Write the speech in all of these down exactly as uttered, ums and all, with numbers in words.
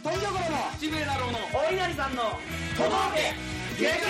富所のちびえ太郎のお稲荷さんのとどけ激ア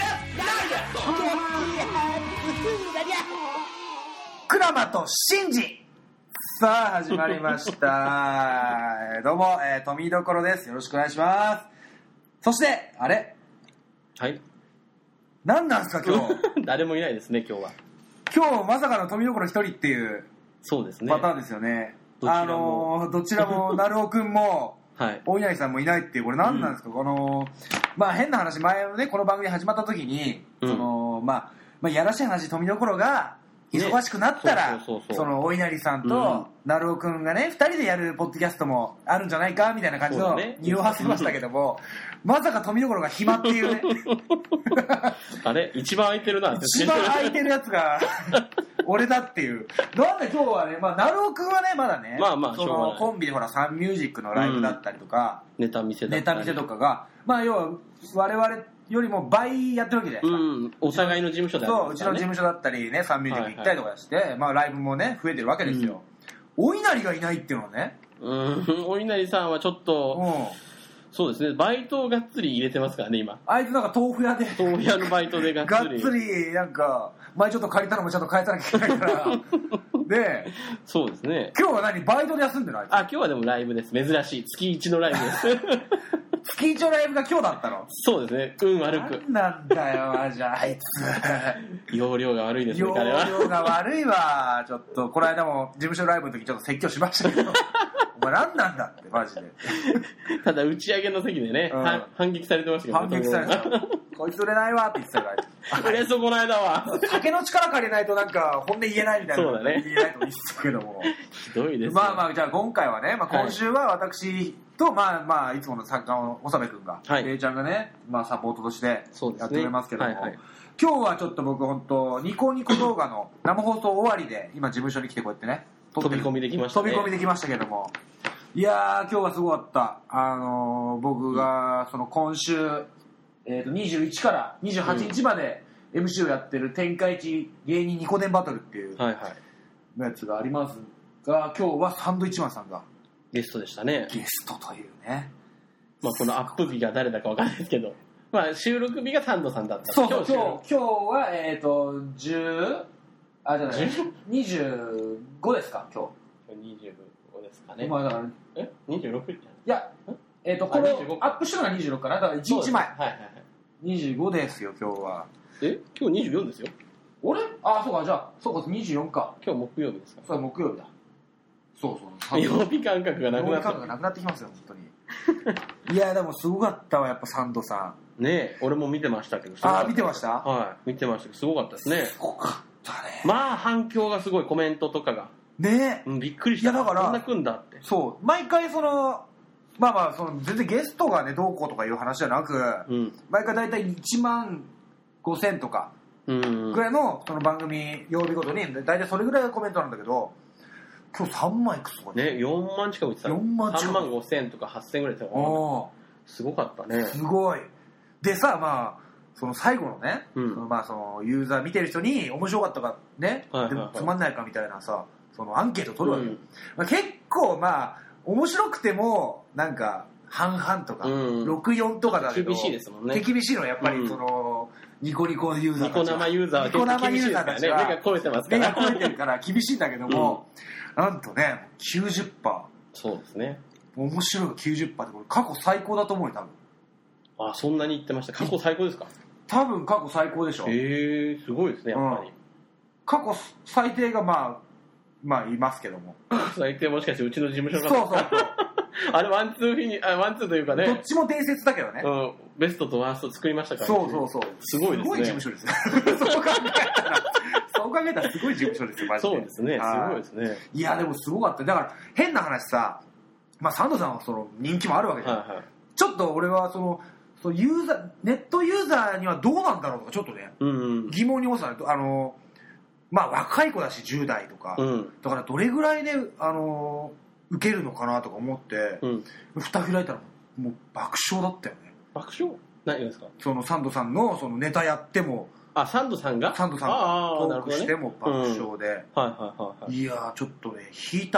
クラマとシンジ。さあ始まりましたどうも、えー、富所です。よろしくお願いします。そしてあれはい何なんですか今日誰もいないですね今日は。 今日まさかの富所一人っていうそうですねパターンですよね。 どちらあものー、どちらも成尾くんもはいお稲荷さんもいないっていう、これ何なんですか、うん、このまあ変な話、前のねこの番組始まった時に、うん、そのまあ、まあやらしい話、富所が忙しくなったら、ね、そのお稲荷さんと成尾くんがねふたりでやるポッドキャストもあるんじゃないかみたいな感じの匂わせましたけども、ね、まさか富所が暇っていうねあれ一番空いてるな一番空いてるやつが俺だっていう。なんで今日はね、まあ成尾くんはねまだね、 まあまあそのコンビでほらサンミュージックのライブだったりとか、 うん、ネタ見せだったりネタ見せとかがまあ要は我々よりも倍やってるわけじゃないですか、 うん、お互いの事務所である、ね、 そう、うちの事務所だったりねサンミュージック行ったりとかして、はいはい、まあライブもね増えてるわけですよ、うん、お稲荷がいないっていうのはね、 うんお稲荷さんはちょっと、うんそうですね、バイトをがっつり入れてますからね今。 あいつなんか豆腐屋で豆腐屋のバイトでがっつりがっつりなんか前ちょっと借りたのもちゃんと返さなきゃいけないからでそうですね。 今日は何バイトで休んでるあいつ。 あ今日はでもライブです。珍しい月一のライブです月一のライブが今日だったの。 そうですね、運悪くなんだよマジあいつ容量が悪いですね彼は。 容量が悪いわ。ちょっとこの間も事務所ライブの時ちょっと説教しましたけどお前何なんだってマジでただ打ち上げの席でね、うん、反撃されてましたけど、 反撃されてたこいつ売れないわって言ってたから売れ損ないだわ酒の力借りないとなんか本音言えないみたいな。 そうだね、 言えないと言ってたけどもひどいですね。 まあまあじゃあ今回はね、まあ、今週は私と、はい、まあまあいつもの作家の長部君が、はい、れいちゃんがね、まあ、サポートとしてやってくれますけども、ねはいはい、今日はちょっと僕本当ニコニコ動画の生放送終わりで今事務所に来てこうやってね飛び込みできましたね。 飛び込みできましたけども、いやー今日はすごかった。あのー、僕がその今週、えー、とにじゅういちからにじゅうはちにちまで エムシー をやってる天下一芸人ニコ電バトルっていうやつがありますが、今日はサンドイッチマンさんがゲストでしたね。 ゲストというね、 まあ、このアップ日が誰だか分からないですけど、まあ、収録日がサンドさんだった。 そうそう、今日、今日はえっ、ー、とじゅうあじゃないにじゅうごですか今日。 にじゅうごですかね。 まあだからえにじゅうろくじゃん。 いやえっ、ー、とこのアップしたのがにじゅうろくかな。だからいちにちまえ。 はいはいはい。 にじゅうごですよ今日は。 え今日にじゅうよんですよ。 俺あそうかじゃあそうかにじゅうよんか。 今日木曜日ですか。 そう木曜日だ。そうそう。 曜日感覚がなくなって。 曜日感覚がなくなってきますよ本当に。いやでもすごかったわやっぱサンドさん。ねえ俺も見てましたけど。 あ見てました。 はい見てましたけどすごかったですね。 すごかったね。 まあ反響がすごいコメントとかが。 ねえ、 うん、びっくりした。 いやだからこんな組んだって。 そう毎回そのまあまあその全然ゲストがねどうこうとかいう話じゃなく、うん、毎回だいたいいちまんごせんとかぐらいのその番組曜日ごとにだいたいそれぐらいがコメントなんだけど、今日さんまんいくつとかねよんまん近く言ってた。 よんまん近く。さんまんごせんとかはっせんぐらい言ってた。すごかったね。 すごい。でさまあその最後のね、うん、そのまあそのユーザー見てる人に面白かったかね、はいはいはい、でつまんないかみたいなさそのアンケート取るわけ、うんまあ、結構まあ面白くてもなんか半々とか、うん、ろくじゅうよんとかだけど手厳しいですもんね。 手厳しいのはやっぱりその、うん、ニコニコユーザーたちニコ生ユーザーは結構厳しいですからね。目が超えてますから目が超えてるから厳しいんだけども、うん、なんとね きゅうじゅっパーセントそうですね面白いが きゅうじゅっパーセント ってこれ過去最高だと思うよ多分。 あそんなに言ってました。過去最高ですか。 多分過去最高でしょ。 へえすごいですねやっぱり、うん、 過去最低がまあまあいますけども最低もしかしてうちの事務所がそうそうそうあれワンツーフィニあワンツーというかねどっちも伝説だけどね、 うん、ベストとワースト作りましたから、 ね、そうそうそうすごいですね。 すごい事務所ですねそう考えたらそう考えたらすごい事務所ですよマジで。 そうですねすごいですね。 いやでもすごかった。だから変な話さまあサンドさんはその人気もあるわけじゃん、はいはい、ちょっと俺はそのそのユーザーネットユーザーにはどうなんだろうとかちょっとね、うんうん、疑問に思ってたね。あのまあ若い子だしじゅう代とか、うん、だからどれぐらいであの受けるのかなとか思って、うん、蓋開いたらもう爆笑だったよね。 爆笑何ですか。 そのサンドさんのそのネタやってもあサンドさんがサンドさんがトークしても爆笑で、 うんはいはいはいはい、 いやちょっとね引いた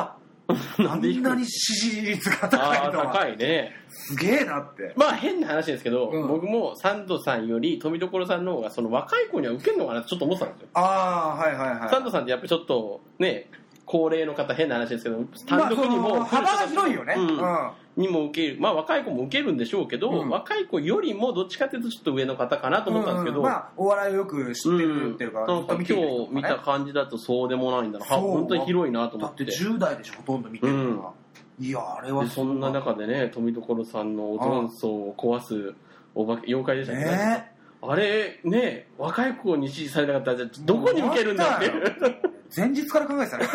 あんなに支持率が高いのは高いね。 すげえなって。 まあ変な話ですけど、 うん、 僕もサンドさんより富所さんの方がその若い子には受けるのかなってちょっと思ってたんですよ。 ああ、はいはいはい。 サンドさんってやっぱりちょっとね、高齢の方、変な話ですけど、単独にも、 まあ、幅が広いよね、 うんうん、にも受ける、まあ若い子も受けるんでしょうけど、うん、若い子よりもどっちかというとちょっと上の方かなと思ったんですけど、 うんうん、まあお笑いをよく知ってるっていうか、うん、 なんか今日見た感じだとそうでもないんだな、本当に広いなと思って。 だってじゅう代でしょ、ほとんど見てるのが、うん、いやあれはそんな中でね、富所さんのおとんそうを壊すお化け妖怪でしたね。ねあれね、若い子に支持されなかったらじゃあどこに受けるんだって前日から考えてたね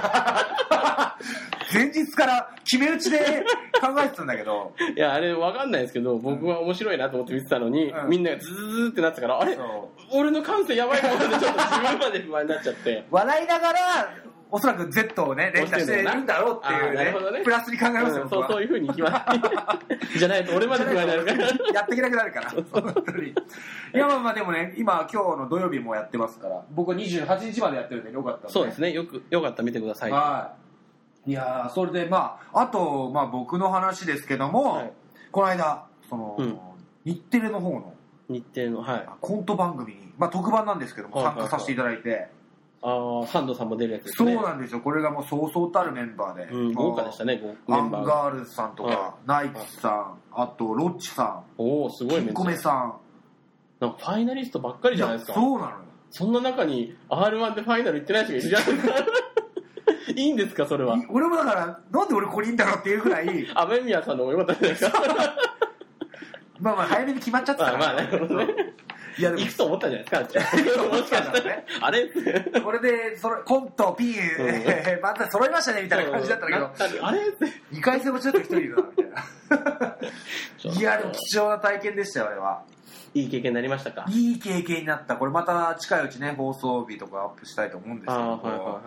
前日から決め打ちで考えてたんだけどいやあれ分かんないですけど僕は面白いなと思って見てたのに、うん、みんながズーズーってなってたからあれ俺の感性やばいかもってちょっと自分まで不安になっちゃって笑いながらおそらく Z をね連打してるんだろうっていうね、ねプラスに考えますよ、 うん、そうそういう風にいきますじゃないと俺まで不安になるからやっていけなくなるから本当にいやまあまあでもね今今日の土曜日もやってますから僕はにじゅうはちにちまでやってるんでよかったんで、ね、 そうですねよくよかったら見てください。 はいいやそれでまああとまあ僕の話ですけども、はい、この間その、うん、日テレの方の日テレの、はい、 コント番組に、まあ、特番なんですけども、はいはいはい、参加させていただいてああサンドさんも出るやつですね。 そうなんですよ。これがもうそうそうたるメンバーで、 うん、豪華でしたね。 アンガールズさんとか、はい、ナイツさん、あとロッチさん、 おおすごいメンバー。キンコメさん、 なんかファイナリストばっかりじゃないですか。 そうなのよ。 そんな中に アールワン でファイナル行ってない人がいるじゃないですか。いいんですかそれは。 俺もだからなんで俺ここにいんだろうっていうぐらい。 雨宮さんの方が良かったじゃないですか。 まあまあ早めに決まっちゃってたから。 まあまあなるほどね。いやでも行くと思ったじゃないですか。もしかしたらね。あれこれでそれコントピン、うん、また揃いましたねみたいな感じだったんだけど、あれにかい戦もちょっと一人いるなみたいな。いやでも貴重な体験でしたよあれは。 いい経験になりましたか。 いい経験になった。これまた近いうちね放送日とかアップしたいと思うんですけど、はいはいはい、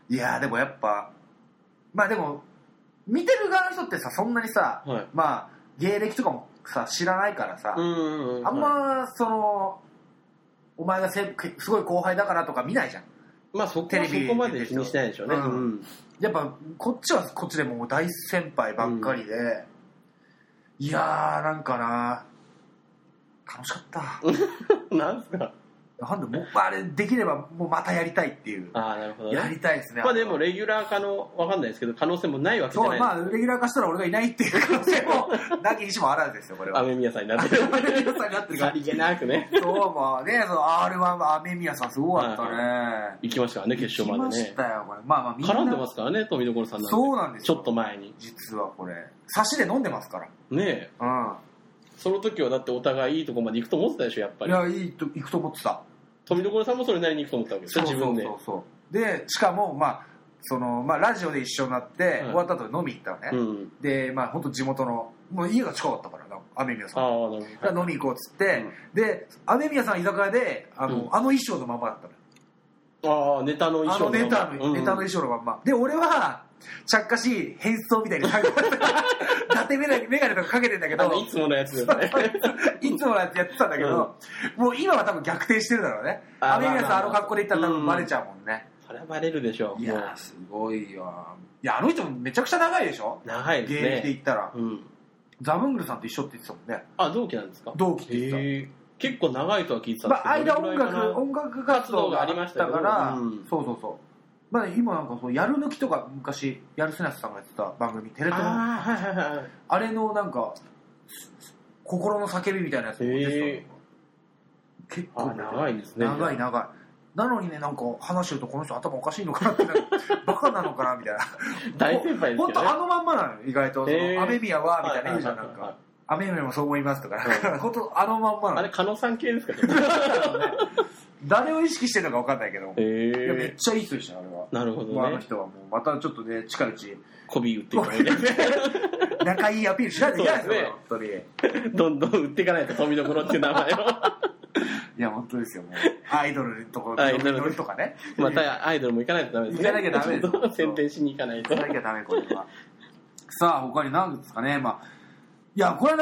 いやでもやっぱまあでも見てる側の人ってさそんなにさ、はい、まあ芸歴とかもさ知らないからさ、うんうんうん、あんまそのお前がせすごい後輩だからとか見ないじゃん。 まあそこはそこまで気にしないでしょうね、うんうん、 やっぱこっちはこっちでもう大先輩ばっかりで、うん、いやーなんかな楽しかったなんすかなんでもうあれできればもうまたやりたいっていう。 ああなるほど、ね、 やりたいですね。 まあでもレギュラー化のわかんないですけど可能性もないわけじゃないですか。 そうまあレギュラー化したら俺がいないっていう可能性もなきにしもあらずですよこれは。 雨宮さんになってる。 雨宮さんになってるから。さりげなくね。そうまあねその アールワン は雨宮さんすごかったね。はいはい、 行きましたからね決勝までね。 行きましたよこれ。まあまあみんな絡んでますからね富所さんなんて。 そうなんですよ。 ちょっと前に実はこれ差しで飲んでますから。 ねえ。うん。その時はだってお互いいいとこまで行くと思ってたでしょやっぱり。 いやいいと行くと思ってた。 富所さんもそれなりに行くと思ったわけですよ自分で。 そうそうそうでしかもまあそのまあラジオで一緒になって、はい、終わった後飲み行ったのね、うん、でまあ本当地元のもう家が近かったから雨宮さんあなるほど飲み行こうっつって、うん、で雨宮さん居酒屋であの、うん、あの衣装のままだったのよ。ああネタの衣装のまま。 あのネタの、うん、ネタの衣装のままで俺はちゃっかし変装みたいに伊達メガネとかかけてんだけどいつものやつですねいつものやつやってたんだけど、うん、もう今は多分逆転してるだろうね。雨宮さんあの格好で行ったら多分バレちゃうもんね。 それはバレるでしょう。 いやすごいよ。いやあの人もめちゃくちゃ長いでしょ。 長いですね芸歴で言ったら、うん、ザブングルさんと一緒って言ってたもんね。 あ同期なんですか。 同期って言ってた。結構長いとは聞いてたんですけど、 まあ、間音楽音楽活動がありましたから、うん、そうそうそうまあ、今なんかそうやる抜きとか昔やるせなしさんがやってた番組テレ東の あ,、はいはいはい、あれのなんか心の叫びみたいなやつも出てた。結構長いですね。 長い長いなのにねなんか話してるとこの人頭おかしいのかなってバカなのかなみたいな大先輩ですよね。 本当あのまんまなの意外と雨宮はみたいな言うじゃんなんか雨宮もそう思いますとか本当あのまんまなの。 あれ狩野さん系ですかね誰を意識してるのか分かんないけど、えー、いやめっちゃいい人でしたあれは。 なるほどね。 あの人はもうまたちょっとね近いうち媚び売っていかないと仲いいアピールしないといけないですよね本当に。どんどん売っていかないと富所っていう名前をいや本当ですよもうアイドルとかノリとかねまたアイドルも行かないとダメですね。 行かなきゃダメです。 宣伝しに行かないと行かなきゃダメこれは。さあ他に何ですかね。まあいやこれね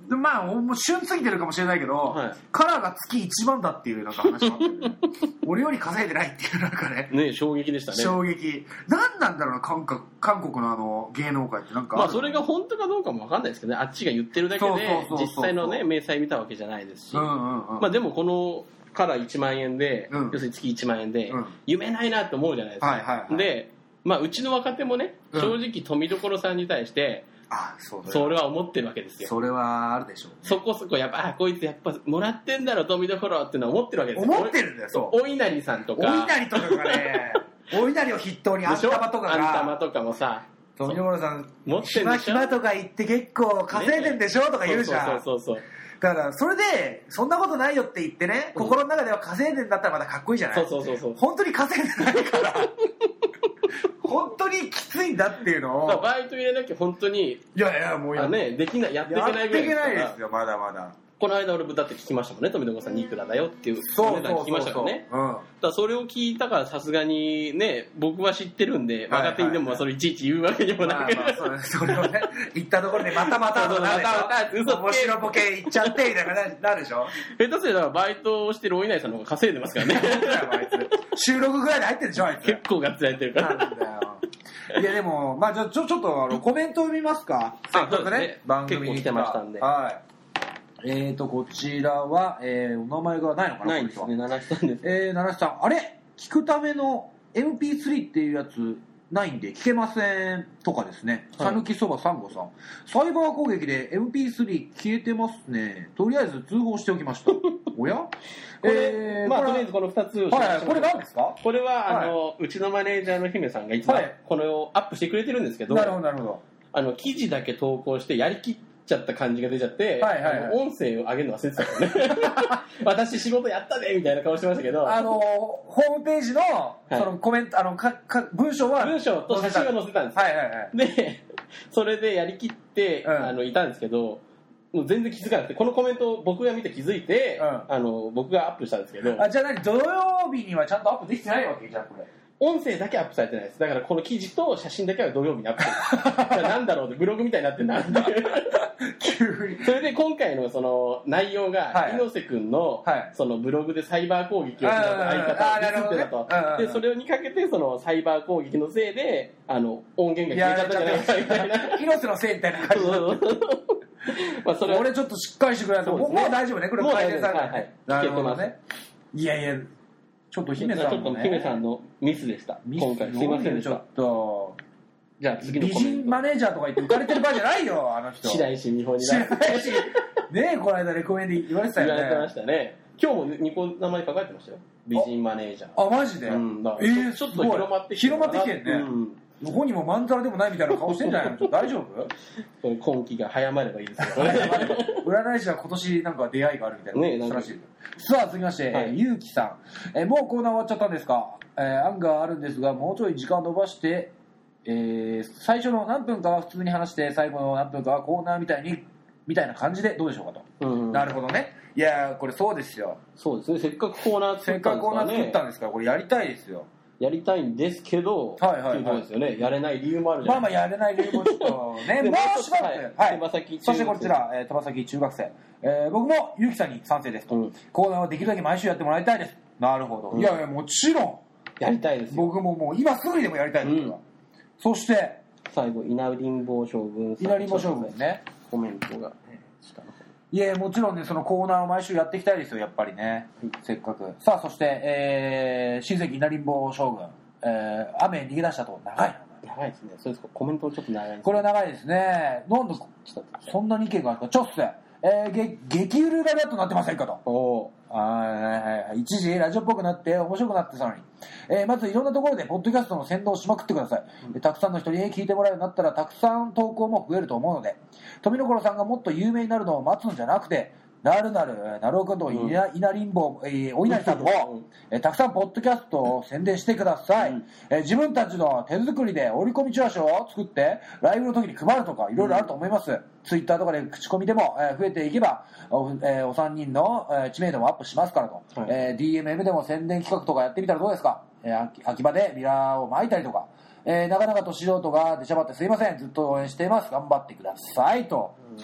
まあもう旬過ぎてるかもしれないけど、はい、カラーが月いちばんだっていうなんか話があって、ね、俺より稼いでないっていうなんかねね衝撃でしたね。 衝撃。何なんだろうな韓国、韓国のあの芸能界ってなんかまあそれが本当かどうかも分かんないですけどね。あっちが言ってるだけで実際のね明細見たわけじゃないですし、うんうんうん、まあでもこのカラーいちまんえんで、うん、要するに月いちまんえんで、うん、夢ないなって思うじゃないですか、はいはいはい、で、まあ、うちの若手もね正直富所さんに対して、うん、あそうそれは思ってるわけですよ。 それはあるでしょう、ね、 そこそこやっぱあこいつやっぱもらってんだろ富所ってのは思ってるわけですよ。 思ってるんだよ。そうお稲荷さんとかお稲荷とかがねお稲荷を筆頭にあんたまとかがあんたまとかもさ富所さん持ってる暇暇とか言って結構稼いでんでしょ、ね、とか言うじゃん。そうそうそうそうだからそれでそんなことないよって言ってね、うん、心の中では稼いでんだったらまたかっこいいじゃない。 そうそうそうそう本当に稼いでないから本当にきついんだっていうのをバイト入れなきゃ本当にいやいやもうや、 ね、できないやっていけないぐらいですから。やっていけないですよまだまだ。 この間俺だって聞きましたもんね富所さんにいくらだよっていうお値段聞きましたからね。だからそれを聞いたからさすがにね僕は知ってるんで若手にでもそれいちいち言うわけにもなく、まあまあ、それをね言ったところでまたまたまたまた嘘面白ボケ言っちゃってみたいななるでしょ。 下手すればバイトをしてるお稲荷さんの方が稼いでますからね収録ぐらいで入ってるでしょあいつ。 結構ガッツリ入ってるからなんだよ。いやでもまあちょちょっとあのコメント読みますか。 あそうですね番組に来てましたんで。 はいえーと、こちらは、えー、お名前がないのかな。 ないですね、七七さんです。 えー、七七さん、あれ聞くための エムピースリー っていうやつないんで聞けませんとかですね。さぬきそばさんごさん。サイバー攻撃で エムピースリー 消えてますね。とりあえず通報しておきました。おやこれ、えー、まあとりあえずこのふたつをはいはい、これ何ですか。 これは、はい、あの、うちのマネージャーの姫さんがいつもこれをアップしてくれてるんですけど、 なるほど、なるほど。 あの、記事だけ投稿してやりきって、ちゃった感じが出ちゃって、はいはいはい、音声を上げるの忘れてたからね私仕事やったねみたいな顔してましたけど、 あのホームページの、はい、そのコメントあのかか文章は文章と写真が載せたんですよ、はいはいはい、でそれでやりきって、うん、あのいたんですけどもう全然気づかなくてこのコメントを僕が見て気づいて、うん、あの僕がアップしたんですけどあじゃあ何土曜日にはちゃんとアップできてないわけじゃんこれ音声だけアップされてないです。だからこの記事と写真だけは土曜日にアップしてるなんだろうってブログみたいになってんだ急にそれで今回のその内容が、はい、猪瀬くんの、はい、そのブログでサイバー攻撃をする相方をディスってたと、ね、でそれにかけてそのサイバー攻撃のせいであの音源が消えちゃったじゃないかみたいな猪瀬のせいみたいな感じまあそれ俺ちょっとしっかりしてくれないと、ね、もう大丈夫ねこれ改善されて、はいはい、なるほどね。いやいやちょっと姫さん、ね、 ちょっと姫さんのミスでした今回すいませんでした。 ちょっとじゃあ次の美人マネージャーとか言って浮かれてる場合じゃないよあの人。 白石美穂にな白石ねえこの間レコメンで言われてたよね。 言われてましたね。今日もニコ名前書かれてましたよ美人マネージャー。 あマジで、うん、 だえー、ちょっと広まってきて広まってきてんね、うんどこにもまんざらでもないみたいな顔してんじゃないの？ちょっと大丈夫？ これ今期が早まればいいですよ。 占い師は今年なんか出会いがあるみたいな。ね、らしい。さあ続きまして、はい、ゆうきさん、えー、もうコーナー終わっちゃったんですか？えー、案があるんですがもうちょい時間を延ばして、えー、最初の何分かは普通に話して最後の何分かはコーナーみたいにみたいな感じでどうでしょうかと。うんうん、なるほどね。いやこれそうですよ。 そうですね。せっかくコーナー作ったんですからね。せっかくコーナー作ったんですからこれやりたいですよ。やりたいんですけど、はいはいはい、っていうことですよね。やれない理由もあるじゃないですか。 まあまあやれない理由もちょっとね、もうしばらく、はい。はい、そしてこちら、えー、手羽先中学生、えー、僕もゆうきさんに賛成ですと、うん。コーナーはできるだけ毎週やってもらいたいです。なるほど。うん、いやいやもちろんやりたいですよ。 僕ももう今すぐにでもやりたいです、うん、そして最後稲荷坊将軍さん。稲荷坊将軍ね。 コメントが、ね、下の方。 いやもちろんねそのコーナーを毎週やっていきたいですよやっぱりね、うん、せっかく。さあそして、えー、親戚稲荷坊将軍。えー、雨逃げ出したと長いな長いですね。そうですか。コメントちょっと長いです、ね、 これは長いですね。なんでそんなに意見があるかちょっとえー、げ激うるがだとなってませんかと。おあ一時ラジオっぽくなって面白くなってたのに、えー、まずいろんなところでポッドキャストの宣伝をしまくってください、うん、たくさんの人に聞いてもらうようになったらたくさん投稿も増えると思うので富所さんがもっと有名になるのを待つんじゃなくてなるなるなるおくんといな、うん、いなりんぼう、えー、お稲荷さんとも、うんえー、たくさんポッドキャストを宣伝してください、うんえー、自分たちの手作りで折り込みチラシを作ってライブの時に配るとかいろいろあると思います、うん、ツイッターとかで口コミでも、えー、増えていけば お,、えー、お三人の、えー、知名度もアップしますからと、はいえー、ディーエムエム でも宣伝企画とかやってみたらどうですか、えー、秋, 秋葉でビラを巻いたりとか、えー、なかなかと素人が出しゃばってすいませんずっと応援しています頑張ってくださいと、うん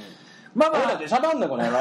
まあまあ俺らでしゃばんなこの野郎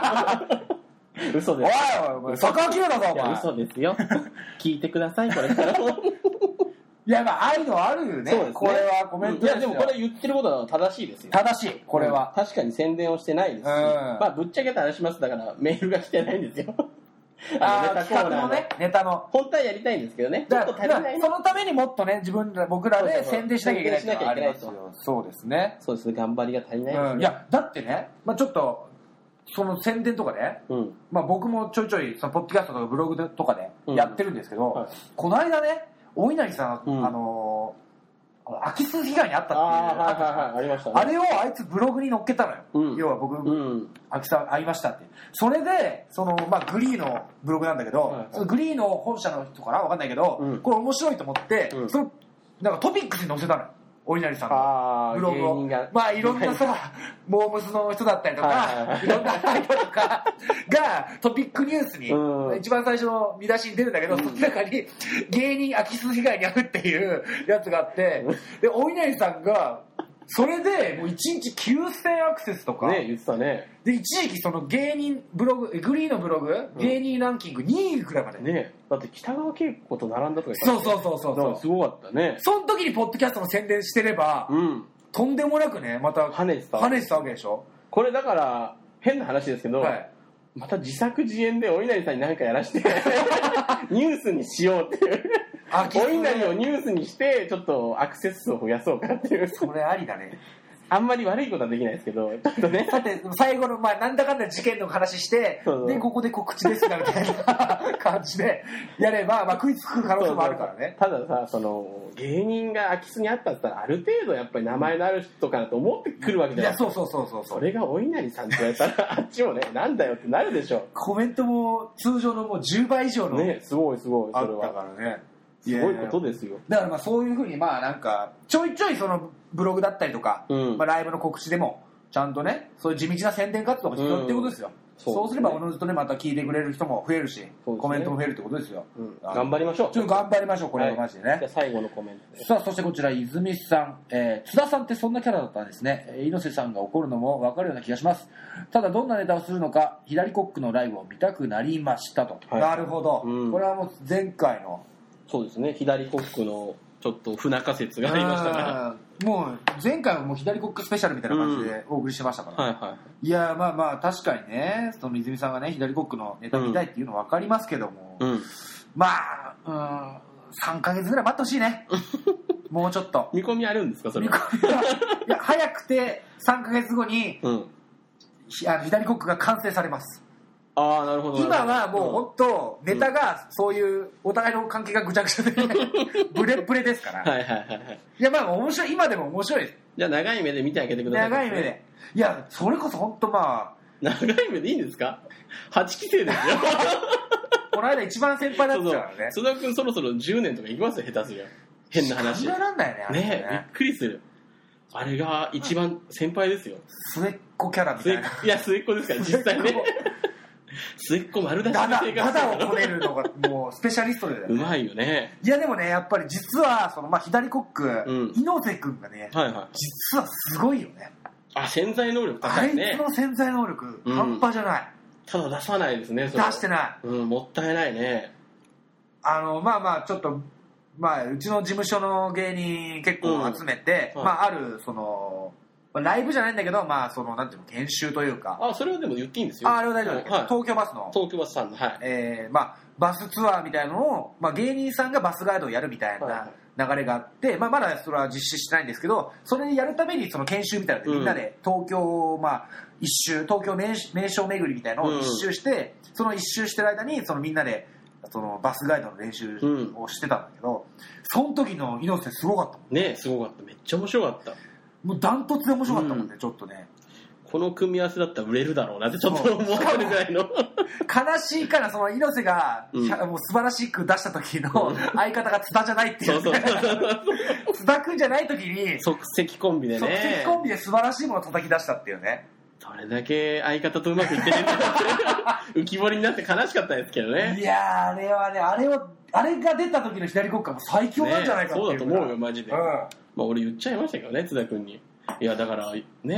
嘘です。 おいおいそこは切れたぞお前。 嘘ですよ聞いてくださいこれからもいやまあああいうのあるよね。そうですね。これはコメントですよ。 いやでもこれ言ってることは正しいですよ。 正しいこれは、 うん、確かに宣伝をしてないですし、うん、まあぶっちゃけた話しますだからメールが来てないんですよああ、企画のね、ネタの。 本当はやりたいんですけどね。ちょっと足りない。 そのためにもっとね、自分ら、僕らで宣伝しなきゃいけない。宣伝しなきゃいけないと。そうですね。 そうですね、頑張りが足りないですね。 うん、いや、だってね、まあちょっと、その宣伝とかね、うん、まあ僕もちょいちょい、そのポッドキャストとかブログとかでやってるんですけど、うんはい、この間ね、お稲荷さん、うん、あのー、空き巣被害に遭ったっていうあ,、はいはいはい、ありましたね。 あれをあいつブログに載っけたのよ、うん、要は僕、うん、空き巣遭いましたって。それでその、まあ、グリーのブログなんだけど、はいはい、そのグリーの本社の人かな分かんないけど、うん、これ面白いと思って、うん、そのなんかトピックスに載せたのよ、お稲荷さんのブログを。まあいろんなさモームスの人だったりとか、はいはいはい、いろんな人とかがトピックニュースに、うん、一番最初の見出しに出るんだけど、うん、その中に芸人空き巣被害に遭うっていうやつがあって、でお稲荷さんがそれでもういちにちきゅうせんアクセスとか、 ね、言ってたね。 で一時期その芸人ブログ、グリーのブログ、うん、芸人ランキングにいくらいまで、 ね、だって北川景子と並んだとか言ってた、ね、そうそうそうそう、 すごかったね。 その時にポッドキャストの宣伝してれば、うん、とんでもなくね、また跳ねてた跳ねてたわけでしょ。これだから変な話ですけど、はい、また自作自演でお稲荷さんに何かやらしてニュースにしようっていうお稲荷をニュースにしてちょっとアクセス数を増やそうかっていう。 それありだね。 あんまり悪いことはできないですけど、ちょっとね。 さて、最後の、まあ、なんだかんだ事件の話して、そうそう、で、ここで告知ですが、みたいな感じでやれば、まあ、食いつく可能性もあるからね。 そうそうそう、たださ、その、芸人が空き巣にあったって言ったら、ある程度やっぱり名前のある人かなと思ってくるわけじゃないですか。 いや、そうそうそうそう。 それがお稲荷さんって言われたら、あっちもね、なんだよってなるでしょ。 コメントも通常のもうじゅうばい以上の。 ね、すごいすごい。 あったからね。 すごいことですよ。 だからまあそういうふうにまあなんかちょいちょいそのブログだったりとか、うん、まあ、ライブの告知でもちゃんとねそういう地道な宣伝活動が必要ってことですよ、うん、そう, そうすればおのずとねまた聞いてくれる人も増えるし、ね、コメントも増えるってことですよ、 うん、頑張りましょう。 ちょっと頑張りましょうこれはマジでね、はい、 じゃあ最後のコメントです。 さあそしてこちら泉さん、えー、津田さんってそんなキャラだったんですね。猪瀬さんが怒るのも分かるような気がします。ただどんなネタをするのか左コックのライブを見たくなりましたと、はい、なるほど、うん、これはもう前回のそうですね、 左コックのちょっと不仲説がありましたからもう前回はもう左コックスペシャルみたいな感じでお送りしてましたから、うんはいはい、いやまあまあ確かにねその泉さんがね左コックのネタ見たいっていうのは分かりますけども、うん、まあ、うん、さんかげつぐらい待ってほしいねもうちょっと見込みあるんですかそれは。見込みはいや早くてさんかげつごに、うん、左コックが完成されます。 ああなるほど。 今はもう本当ネタがそういうお互いの関係がぐちゃぐちゃでブレブレですから。 はいはいはいはい。 いやまあ面白い、今でも面白いです。 じゃあ長い目で見てあげてください、 ね。長い目で。いやそれこそ本当まあ長い目でいいんですか。はちきせいですよ。 この間一番先輩だったからね。 須田君そろそろじゅうねんとかいきますよ下手すりゃ。変な話。 考えらんないねあれね。 ねびっくりする。あれが一番先輩ですよ。 末っ子キャラみたいな。 いや末っ子ですから実際ね。末っ子丸出しで生活してるから。ダダをこねるのがもうスペシャリストで、ね、 うまいよね。 いやでもねやっぱり実はその、まあ、左コック、うん、猪瀬君がね、はいはい、実はすごいよね。 あ潜在能力高いね。 あいつの潜在能力、うん、半端じゃない。 ただ出さないですね。 それ出してない、 うん、もったいないね。 あのまあまあちょっとまあうちの事務所の芸人結構集めて、うんはい、まああるそのライブじゃないんだけど、まあ、その、なんていうの、研修というか。 あ、それはでも言っていいんですよ。 あ、あれは大丈夫だけど、はい、東京バスの。 東京バスさんの、はい。 えー、まあ、バスツアーみたいなのを、まあ、芸人さんがバスガイドをやるみたいな流れがあって、はい、まあ、まだそれは実施してないんですけど、それやるために、その研修みたいなので、みんなで東京、まあ、一周、東京名所巡りみたいなのを一周して、うん、その一周してる間に、そのみんなで、そのバスガイドの練習をしてたんだけど、うん、その時の猪瀬すごかったもんね。すごかった。めっちゃ面白かった。 もうダントツで面白かったもんね、うん、ちょっとね。 この組み合わせだったら売れるだろうなってちょっと思ってるぐらいの。 悲しいからその猪瀬が、うん、もう素晴らしく出した時の相方が津田じゃないっていう、ね。そうそうそう津田くんじゃない時に即席コンビでね。 即席コンビで素晴らしいものを叩き出したっていうね。 それだけ相方とうまくいってねんだって浮き彫りになって悲しかったですけどね。 いやーあれはねあれをあれが出た時の左コックも最強なんじゃないかっていう、 ね、そうだと思うよマジで、うん、まあ俺言っちゃいましたけどね津田君に。いやだからね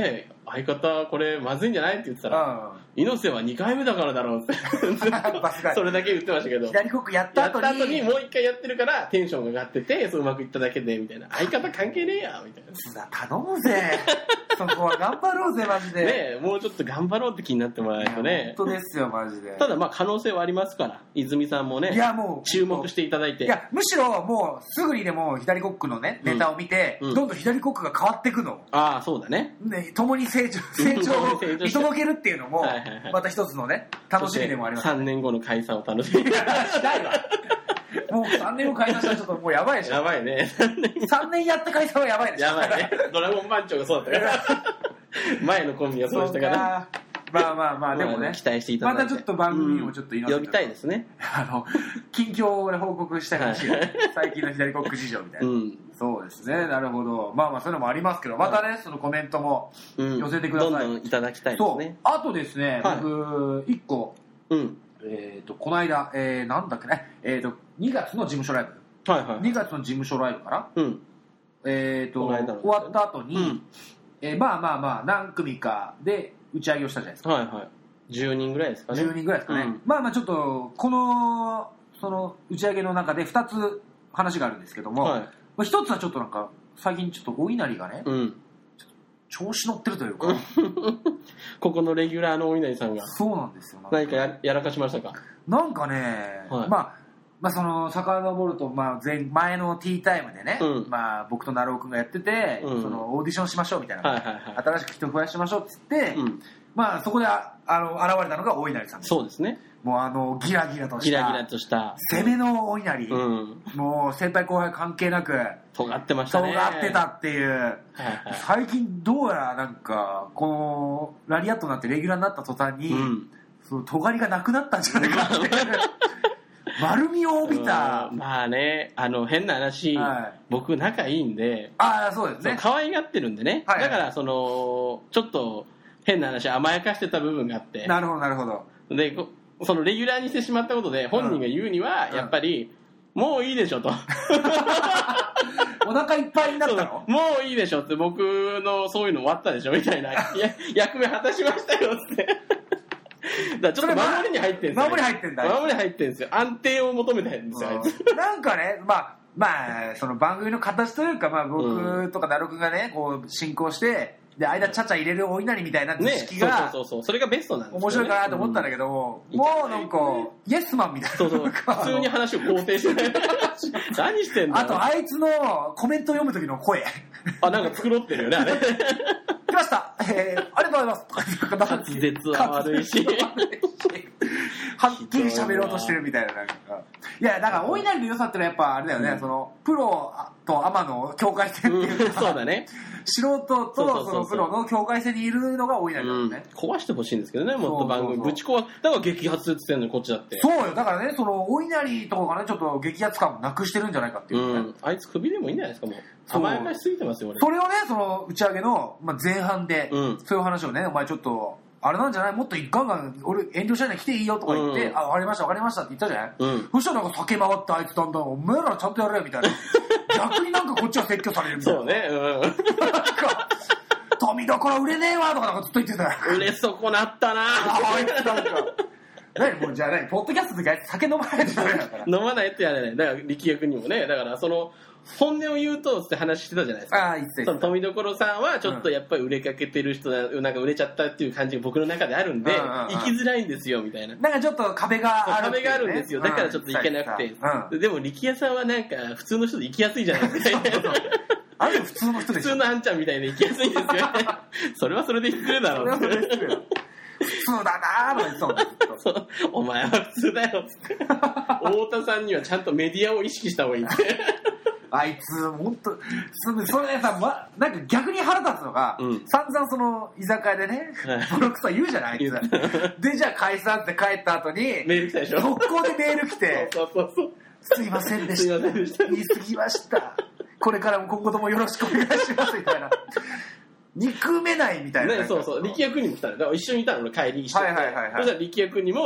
相方これまずいんじゃないって言ってたら、猪瀬はにかいめだからだろうってそれだけ言ってましたけど、 左コックやった後にやった後にもう一回やってるからテンションが上がってて、そううまくいっただけでみたいな、相方関係ねえやみたいな、 頼むぜそこは頑張ろうぜマジでね。もうちょっと頑張ろうって気になってもらえないとね。 本当ですよマジで。 ただまあ可能性はありますから、泉さんもね、いやもう注目していただいて、 いやむしろもうすぐにでも左コックのねネタを見て、うん、どんどん左コックが変わっていくの。 ああそうだね。 ね、共に成長成長を見届けるっていうのもまた一つのね楽しみでもあります、ね。 さんねんごの解散を楽しみにしたいわ。もうさんねんご解散したらちょっともうやばいでしょ。 やばいね。 さんねんやって解散はやばいでしょ。 やばいね。ドラゴン番長がそうだったから。前のコンビはそうしたから。 まあまあまあでもね、 期待していただいて、 またちょっと番組にもちょっと呼びたいですね。 あの近況を報告したいらしい。最近の左コック事情みたいな。うん、そうですね。なるほど。まあまあそういうのもありますけど、またねそのコメントも寄せてください。 どんどんいただきたいですね。 あとですね、僕一個、えっとこの間、えー、なんだっけね、えっとにがつの事務所ライブ。はいはい。にがつの事務所ライブかな。うん。えっと終わった後に、えまあまあまあ何組かで打ち上げをしたじゃないですか。はいはい。じゅうにんぐらいですかね。じゅうにんぐらいですかね。うん、まあまあちょっとこのその打ち上げの中でふたつ話があるんですけども、はい、まあ、ひとつはちょっとなんか最近ちょっとお稲荷がね、うん、調子乗ってるというか、 ここのレギュラーのお稲荷さんが、 そうなんですよ。 何か や, やらかしましたか。なんかね、はい、まあ。まあ、その遡ると、まあ、前前のティータイムでね、うん、まあ、僕と成尾くんがやってて、うん、そのオーディションしましょうみたいな、はいはいはい、新しく人増やしましょうっつって、うん、まあ、そこでああの現れたのがお稲荷さんです。 そうですね。 もうあのギラギラとしたギラギラとした攻めのお稲荷、うん、もう先輩後輩関係なく尖ってましたね。 尖ってたっていう、はいはい、最近どうやらなんかこのラリアットになってレギュラーになった途端に、うん、その尖りがなくなったんじゃないかって丸みを帯びた。 まあね、あの変な話、はい、僕仲いいんで、 ああそうですね、 可愛がってるんでね、はいはい、だからそのちょっと変な話甘やかしてた部分があって、 なるほどなるほど。 でそのレギュラーにしてしまったことで本人が言うにはやっぱり、うん、もういいでしょとお腹いっぱいになったの。 もういいでしょって、僕のそういうの終わったでしょみたいな役目果たしましたよってだからちょっと守りに入ってるんですよ。 守り入ってんだ。 守り入ってるんですよ。安定を求めてるんですよ、あいつ。なんかね、まあ、まあ、その番組の形というか、まあ僕とか成尾くんがね、こう進行して、で、間ちゃちゃ入れるお稲荷みたいな知識が、ね、 そうそうそう、それがベストなんですよ、ね。 面白いかなと思ったんだけど、うん、もうなんか、イエスマンみたいな。 そうそう、普通に話を肯定して何してんの。 あと、あいつのコメントを読む時の声。 あ、なんか繕ってるよね、あれ。 来ました、えー、ありがとうございますとか滑舌は悪いしはっきり喋ろうとしてるみたいな、なんかいやだからお稲荷の良さってのはやっぱあれだよね、うん、そのプロとアマの境界線っていうか、 そうだね、 素人とそのプロの境界線にいるのがお稲荷だよね、 うん、壊してほしいんですけどね、もっと番組ぶち壊す。だから激発って言ってんのにこっちだって。 そうよ、だからね、そのお稲荷とかがねちょっと激発感をなくしてるんじゃないかっていうね、うん、 あいつクビでもいいんじゃないですか。もう甘やかしすぎてますよ俺。 それをね、その打ち上げの、まあ、前半で、うん、そういう話をね、お前ちょっとあれなんじゃない、もっと一貫が俺遠慮しないで来ていいよとか言って、うん、あ、分かりました分かりましたって言ったじゃない、うん、そしたらなんか酒回ってあいつだんだんお前らちゃんとやれよみたいな逆になんかこっちは説教されるみたいな。 そうね、うん、なんか富所売れねえわとかなんかずっと言ってたよ。 売れ損なったなあいつなんか何もうじゃあ何ポッドキャストの時酒飲まないとダメだから飲まないとやれない。だから力也君にもね、だからその本音を言うとって話してたじゃないですか。 ああ、言ってた。 その富所さんはちょっとやっぱり売れかけてる人な、うん、なんか売れちゃったっていう感じが僕の中であるんで、うんうんうん、行きづらいんですよみたいな。 なんかちょっと壁がある、ね、 壁があるんですよ。だからちょっと行けなくて、うん、でも力也さんはなんか普通の人で行きやすいじゃないですか。 あれ普通の人でしょ。 普通のあんちゃんみたいで行きやすいんですよね。それはそれで失礼だろう。 それはそれで失礼だ。普通だなーとか言ってたもんね。 そうお前は普通だよっつって太田さんにはちゃんとメディアを意識した方がいいってあいつもっとそれさ、ま、なんか逆に腹立つのが、うん、散々その居酒屋でねボロクソ言うじゃないあいつでじゃあ解散って帰った後にメール来たでしょ。 速攻でメール来てそうそうそうすいませんでした言い過ぎましたこれからも今後ともよろしくお願いしますみたいな憎めないみたいな、 ね、そうそう力也君にも来たのだから一緒にいたの俺帰り一緒に、 はいはいはいはい、 そしたら力也君にも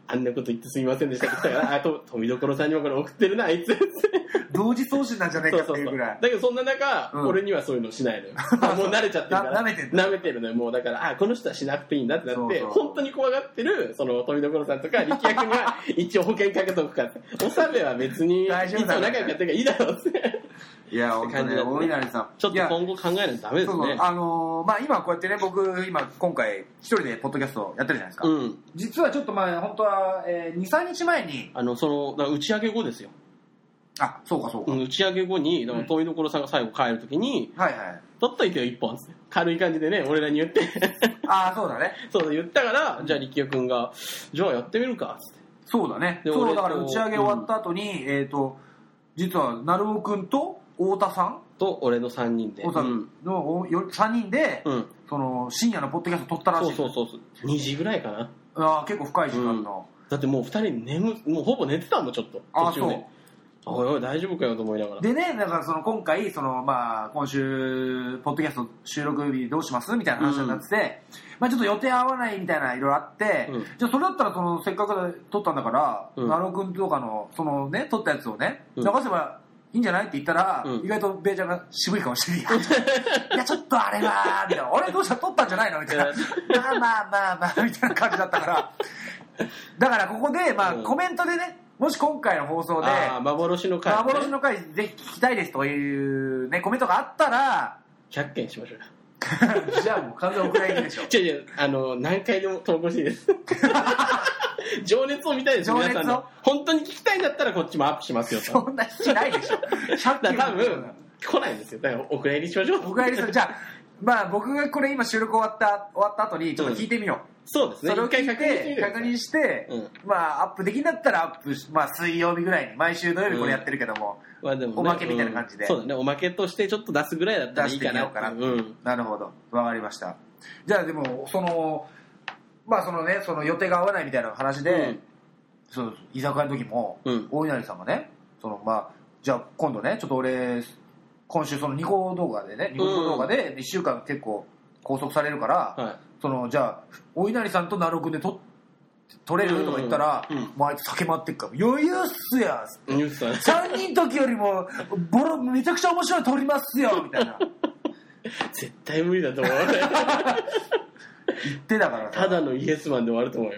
あんなこと言ってすみませんでしたって言ったから、あ、と、富所さんにもこれ送ってるな、あいつ。 同時送信なんじゃないかっていうぐらい。そうそうそうだけどそんな中、うん、俺にはそういうのしないのよ。もう慣れちゃってるから。 なめてる。 舐めてるのよ。もうだから、あ、この人はしなくていいんだってなって、そうそうそう本当に怖がってる、その、富所さんとか、力也君が一応保険かけとくから。おさべは別に、いつも仲良くやってるからいいだろうって。 いや、本当ね、大稲荷さん。 ちょっと今後考えないとダメですね。そうそうあのー、まあ今こうやってね、僕、今、今回、一人でポッドキャストやってるじゃないですか。うん。実はちょっと前、本当は、えー、に、さんにちまえに。 あの、その、打ち上げ後ですよ。 あ、そうかそうか。 打ち上げ後に、だから富所さんが最後帰るときに、 はいはい。 取っといてよ、一本。軽い感じでね、俺らに言って。 ああ、そうだね。 そうだ、言ったから、じゃあ力也君が、じゃあやってみるか、つって。 そうだね。そう、だから打ち上げ終わった後に、うん、えっ、ー、と、実は、成尾君と太田さんと俺のさんにんで。 太田のさんにんで、うん、その、深夜のポッドキャスト撮ったらしい。 そうそうそう。にじぐらいかな。 ああ、結構深い時間の、 うん。だってもう二人眠、もうほぼ寝てたもん、ちょっと。 ああ、そう。 おいおい大丈夫かよと思いながら。 でね、だからその今回、そのまあ今週、ポッドキャスト収録日どうしますみたいな話になってて、うん、まあちょっと予定合わないみたいないろいろあって、うん、じゃあそれだったらそのせっかく撮ったんだから、うん、ナロ君とかのそのね、撮ったやつをね、流せばいいんじゃないって言ったら、うん、意外とベイちゃんが渋い顔してる。いや、ちょっとあれはみたいな。俺どうした撮ったんじゃないのみたいな。まあまあまあまあ、みたいな感じだったから。だからここで、まあコメントでね、もし今回の放送で幻の回、ね、 幻の回ぜひ聞きたいですというねコメントがあったらひゃっけんしましょうよ。 じゃあもう完全お蔵入りでしょ。 違う違う、あの何回でも投稿していいです。情熱を見たいですよ。皆さんの本当に聞きたいんだったらこっちもアップしますよと。 そんなしないでしょ。ひゃっけん多分来ないんですよ。だからお蔵入りしましょう。 お蔵入りする。じゃあまあ僕がこれ今収録終わった終わった後にちょっと聞いてみよう。うん、 そうですね。 それを聞いて確認して、うん、まあアップできんだったらアップ、まあ水曜日ぐらいに毎週土曜日これやってるけども、うんまあでもね、おまけみたいな感じで、 うん、そうだね。おまけとしてちょっと出すぐらいだったらいいかな。出してみようかな。 うん、なるほど。わかりました。じゃあでもそのまあそのねその予定が合わないみたいな話で、うん、そう居酒屋の時も、うん、大稲荷さんがねそのまあじゃあ今度ねちょっと俺今週そのニコ動画でねニコ動画でいっしゅうかん結構拘束されるから、はい、そのじゃあ大稲荷さんとナロ君でと取れるとか言ったら、うんうん、もうあいつ酒回ってっから余裕っすやっつってさんにんの時よりもボロめちゃくちゃ面白い取りますよみたいな。 絶対無理だと思う。 言ってたからただのイエスマンで終わると思うよ。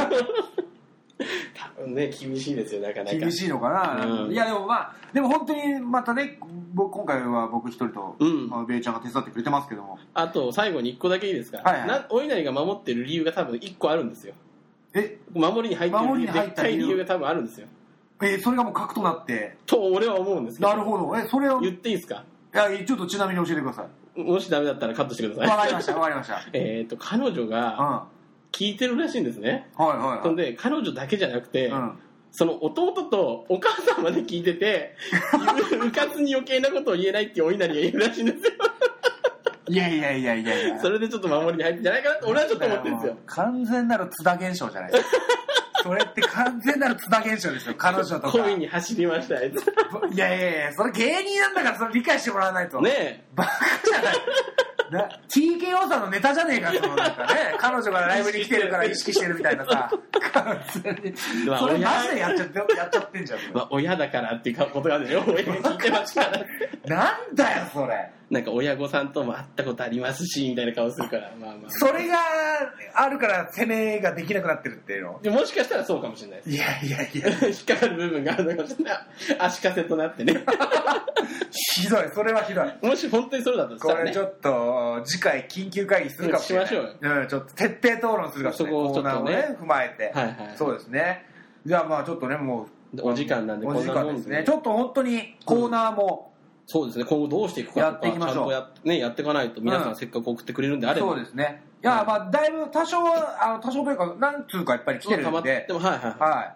多分ね厳しいですよなかなか。 厳しいのかな、うん、いやでもまあでも本当にまたね僕今回は僕一人と、うんまあ、ベイちゃんが手伝ってくれてますけどもあと最後にいっこだけいいですか、はいはい、なお稲荷が守ってる理由が多分いっこあるんですよ。え守りに入ってる理由でっかい理由が多分あるんですよ。 えそれがもう核となってと俺は思うんですけど。 なるほど。えそれを言っていいですか。 いやちょっとちなみに教えてください。 もしダメだったらカットしてください。 わかりましたわかりました。 えっと彼女が聞いてるらしいんですね、うん、はいはいはい。そんで彼女だけじゃなくて、うんその弟とお母さんまで聞いてて、うかつに余計なことを言えないっていうお稲荷がいるらしいんですよ。 いやいやいやいやいや。 それでちょっと守りに入ってんじゃないかなと俺はちょっと思ってるんですよ。 完全なる津田現象じゃないですか。それって完全なる津田現象ですよ。彼女とか。 恋に走りましたあいつ。 いやいやいや、それ芸人なんだからそれ理解してもらわないと。 ねえ。 バカじゃない。な ティーケーオー さんのネタじゃねえかそのなんかね彼女がライブに来てるから意識してるみたいなさ完全にそれマジでやっちゃってやっちゃってんじゃん、 まあ、親だからっていうことがね親に聞いてますからなんだよそれなんか親御さんとも会ったことありますしみたいな顔するからまあまあそれがあるから攻めができなくなってるっていうのでもしかしたらそうかもしれないです。 いやいやいや引っかかる部分があるのかもしれない足かせとなってねひどいそれはひどい。 もし本当にそれだとしたらねこれちょっと次回緊急会議するかもしれない。 しましょうよ、 うん、ちょっと徹底討論するかもしれない。そこをちょっとね踏まえて、はいはい、そうですね。じゃあまあちょっとねもうお時間なんでお時間ですね。ちょっと本当にコーナーも、うんそうですね今後どうしていくかとかやっていきましょう。ちゃんと や,、ね、やっていかないと皆さんせっかく送ってくれるんであれば、 うん、そうですね。いやまあだいぶ多少はあの多少というか何通かやっぱり来てるんで、 でもはいはい、 はい、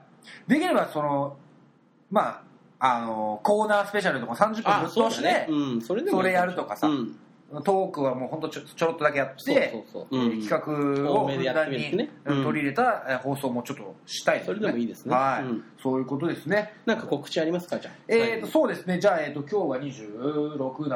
できればそのまああのコーナースペシャルとかさんじゅっぷんぶっ通しで、ねうん、それでもそれやるとかさ、うんトークはもう本当ちょちょろっとだけやってそうそうそう、うん、企画をふんだんに、ねうん、取り入れた放送もちょっとしたいですね。 それでもいいですね、 はいうん、そういうことですね。 なんか告知ありますかじゃあ。 えーとそうですねじゃあ、えー、と今日がにじゅうろくなん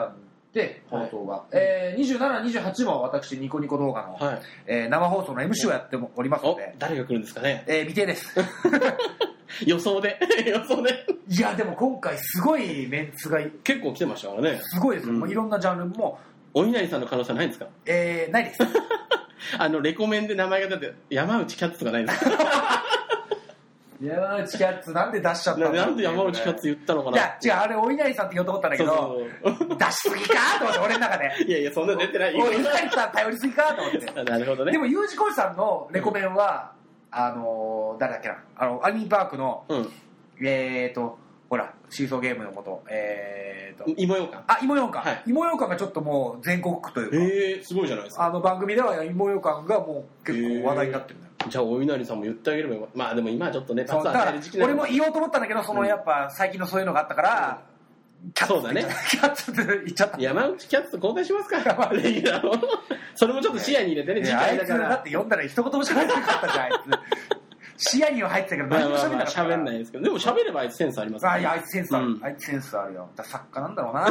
で放送が、はいえー、にじゅうなな、にじゅうはちも私ニコニコ動画の、はいえー、生放送の エムシー をやっておりますので誰が来るんですかね、 えー、未定です予想で予想でいやでも今回すごいメンツが結構来てましたからねすごいですよ、うん、もういろんなジャンルもお稲荷さんの可能性ないんですかえー、ないですあのレコメンで名前が出て山内キャッツとかないんですか山内キャッツなんで出しちゃったのなんで山内キャッツ言ったのかな。 いや違うあれお稲荷さんって言おうと思ったんだけどそうそう出しすぎかと思って俺の中でいやいやそんな出てないよお稲荷さん頼りすぎかと思ってなるほどね。 でも U 字工事さんのレコメンは、うん、あの誰だっけなあのアニメパークの、うん、えーとほらシーソーゲームのことえーと芋ようかんあ芋ようかん、はい、芋ようかんがちょっともう全国区というかえー、すごいじゃないですか。 あの番組では芋ようかんがもう結構話題になってるんだよ、 えー、じゃあお稲荷さんも言ってあげればよかった。まあでも今はちょっとねだから俺も言おうと思ったんだけどそのやっぱ最近のそういうのがあったから、うん、キャッツそうだねキャッツって言っちゃった山内キャッツと交代しますかレギュラーをそれもちょっと視野に入れてね次回だからだって読んだら一言も喋ってなかったじゃんあいつ視野には入ってたけど何も喋んなかったから、 まあまあまあ喋んないですけどでも喋ればあいつセンスありますね。あいやあいつセンスある、うん、あいつセンスあるよだ作家なんだろうな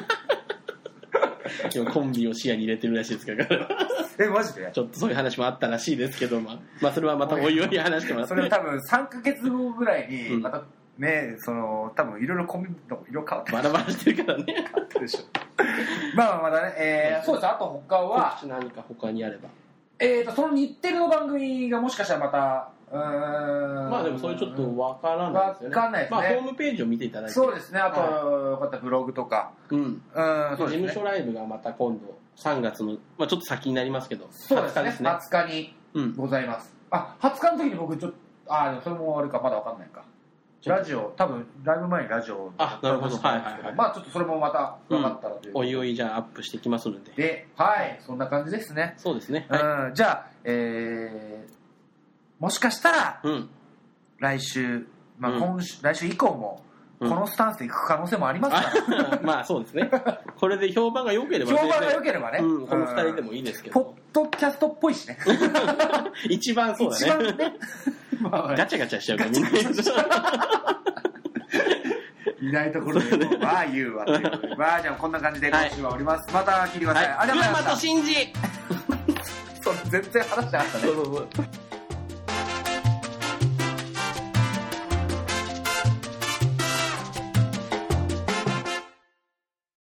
今日コンビを視野に入れてるらしいですからえマジでちょっとそういう話もあったらしいですけど、まあ、まあそれはまたおいおい話してもらってそれは多分さんかげつごぐらいにまたね、うん、その多分いろいろコンビの色変わってバラバラしてるからね変わってるでしょまあまあまだね、えー、そうですあと他は何か他にあればえーとその日テレの番組がもしかしたらまたうーんまあでもそれちょっとわからないですよね。 わかんないですね。 まあホームページを見ていただいて。 そうですね。あと、はい、またブログとか。 うん。うん、そうですね。事務所ライブがまた今度さんがつのまあちょっと先になりますけど。 そうですね。はつかですね。はつかにございます。うん、あ、はつかの時に僕ちょっとあでもそれもあるかまだわかんないか。ラジオ多分ライブ前にラジオあなるほどはいはいはい。 まあちょっとそれもまた分かったらという、 うん、おいおいじゃあアップしていきますので。 ではいそんな感じですね。 そうですね。 はい、うんじゃあえー、もしかしたら。うん来週、まあ今週、うん、来週以降もこのスタンスでいく可能性もありますから、 うん、まあそうですねこれで評判が良ければ、 ね、評判が良ければね、 うん、このふたりでもいいですけどポッドキャストっぽいしね一番そうだね一番ねまあ、ガチャガチャしちゃうからみんないないところでまあ言うわということでまあじゃあこんな感じで今週はおります、はい、また聞いてください、はい、ありがとうございました福山と真治それ全然話してなかったねそうそうそう